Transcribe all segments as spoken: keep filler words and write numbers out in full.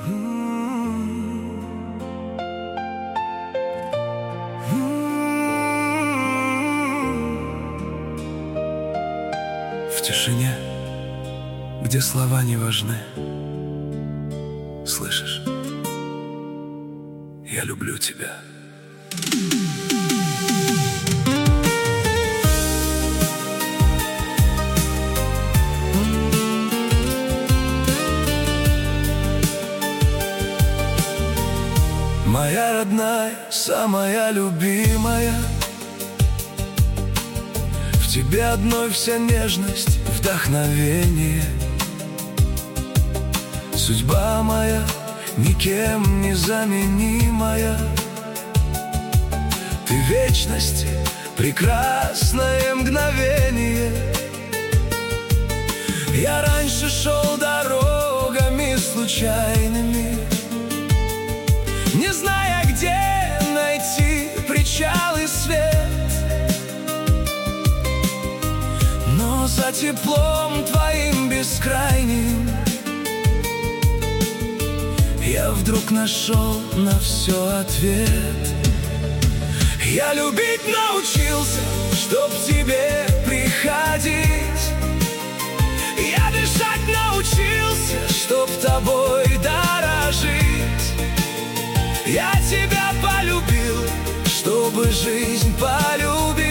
В тишине, где слова не важны, слышишь, я люблю тебя. Моя родная, самая любимая, в тебе одной вся нежность, вдохновение. Судьба моя никем не заменимая. Ты вечности, прекрасное мгновение. Я раньше шел дорогами случайными, не зная, где найти причал и свет. Но за теплом твоим бескрайним я вдруг нашел на все ответ. Я любить научился, чтоб к тебе приходить. Я дышать научился, чтоб тобой дорожить. Я тебя полюбил, чтобы жизнь полюбить.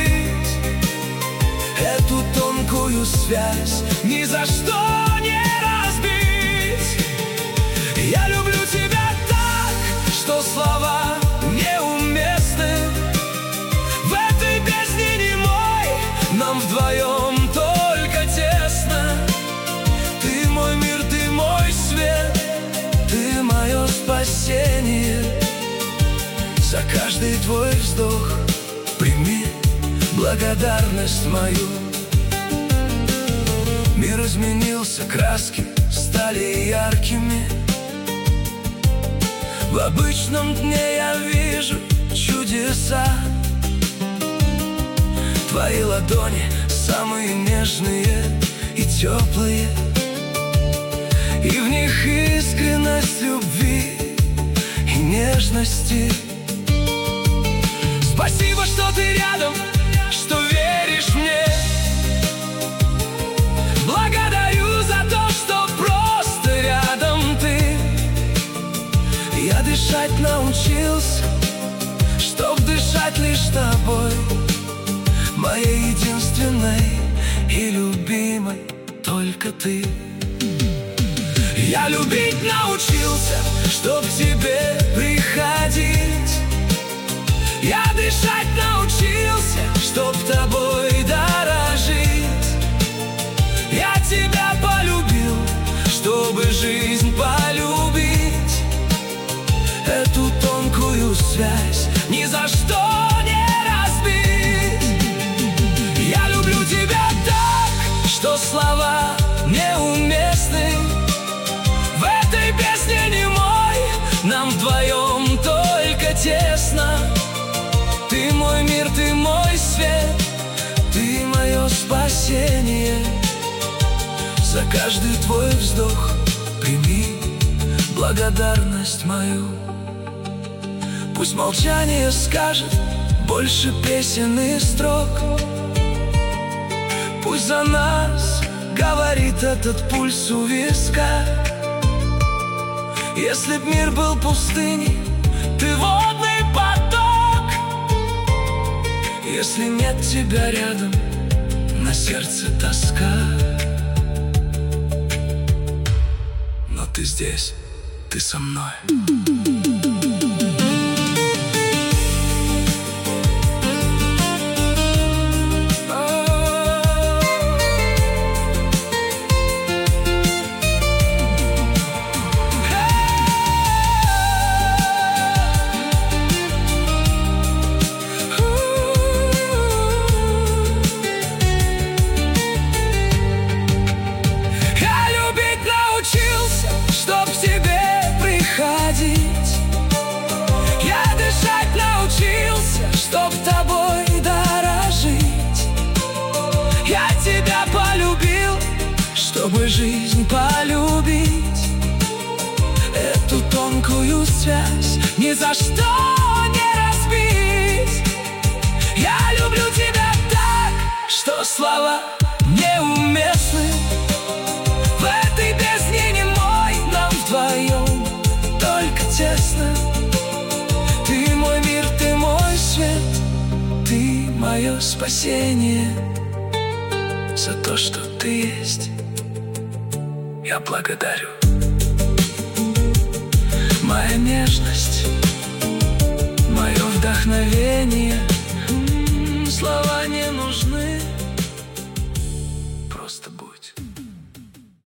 Эту тонкую связь ни за что не разбить. Я люблю тебя так, что слова неуместны. В этой песне немой нам вдвоем только тесно. Ты мой мир, ты мой свет, ты мое спасение. За каждый твой вздох прими благодарность мою. Мир изменился, краски стали яркими. В обычном дне я вижу чудеса. Твои ладони самые нежные и теплые, и в них искренность любви и нежности. Спасибо, что ты рядом, что веришь мне. Благодарю за то, что просто рядом ты. Я дышать научился, чтоб дышать лишь тобой, моей единственной и любимой только ты. Я любить научился, чтоб к тебе приходить. Я дышать научился, чтоб тобой дорожить. Я тебя полюбил, чтобы жизнь полюбить. Эту тонкую связь ни за что не разбить. Я люблю тебя так, что слова неуместны. В этой песне немой нам вдвоем только тесно. Ты мой мир, ты мой свет, ты мое спасение. За каждый твой вздох прими благодарность мою. Пусть молчание скажет больше песен и строк. Пусть за нас говорит этот пульс у виска. Если б мир был пустыней, ты водный поток. Если нет тебя рядом, на сердце тоска. Но ты здесь, ты со мной. Я дышать научился, чтоб тобой дорожить. Я тебя полюбил, чтобы жизнь полюбить. эту тонкую связь ни за что не разбить. Я люблю тебя так, что слова неуместны. В этой бездне немой нам вдвоем только тесно. Ты мой мир, ты мой свет, ты мое спасение. За то, что ты есть, я благодарю. Моя нежность